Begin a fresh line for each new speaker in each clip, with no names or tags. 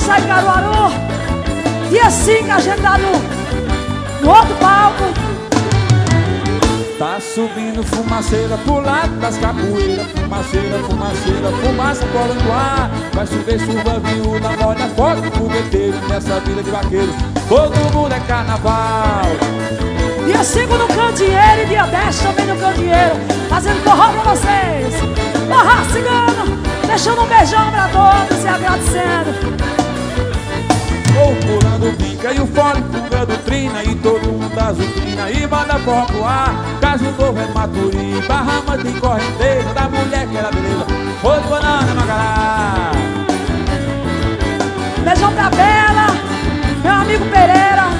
deixar em Caruaru. Dia 5 a gente tá no outro palco.
Tá subindo fumaceira pro lado das capoeiras. Fumaceira, fumaceira, fumaça cola no ar. Vai chover chuva viúva, molha fogo fogueteiro. Nessa vida de vaqueiro, todo mundo é carnaval.
Dia 5 no Candeeiro e dia 10 também no Candeeiro, fazendo forró pra vocês. Forró cigano, deixando um beijão pra todos e agradecendo.
Ou pulando bica e o fole fugando trina. E todo mundo azucrina e manda forró pro ar. Caso Novo é Maturi, Bahamas tem correnteira. Da mulher que era beleza, foi banana Magará.
Beijão pra Bela, meu amigo Pereira.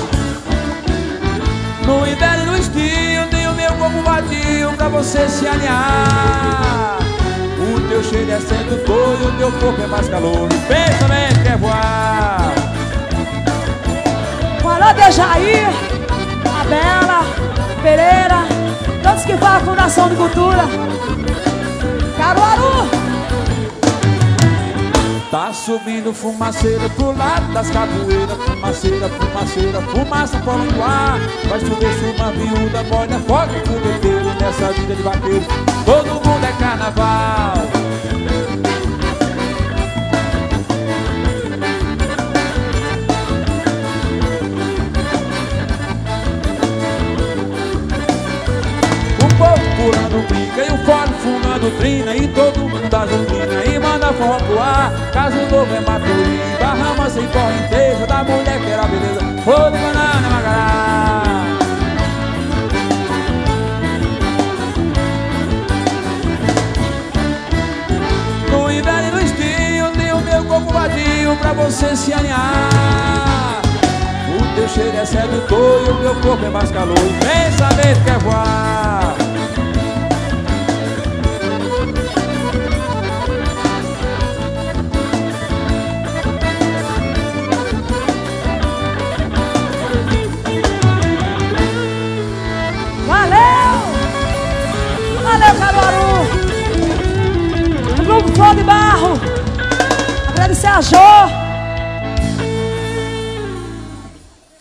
No inverno e no estio tem o meu corpo vadio pra você se alinhar. O teu cheiro é sedutor e o teu corpo é mais calor. O pensamento quer voar.
Alô, Dejair, a Bela, Pereira, todos que falam a Fundação de Cultura. Caruaru.
Tá subindo fumaceira pro lado das capoeiras. Fumaceira, fumaceira, fumaça cola no ar. Vai chover chuva viúva, molha fogo fogueteiro. Nessa vida de vaqueiro, todo mundo é carnaval. O povo pulando brinca e o fole fumando trina. E todo mundo da juntina e manda forró pro ar. Caso Novo é Maturi, Bahamas sem correnteza. Da mulher que era beleza, flor de banana Magará. No inverno e no estio tem o meu corpo vadio pra você se alinhar. O teu cheiro é sedutor e o meu corpo é mais calor. O pensamento quer voar.
Valeu, Caruaru. O grupo Flor de Barro. Agradecer a Jô.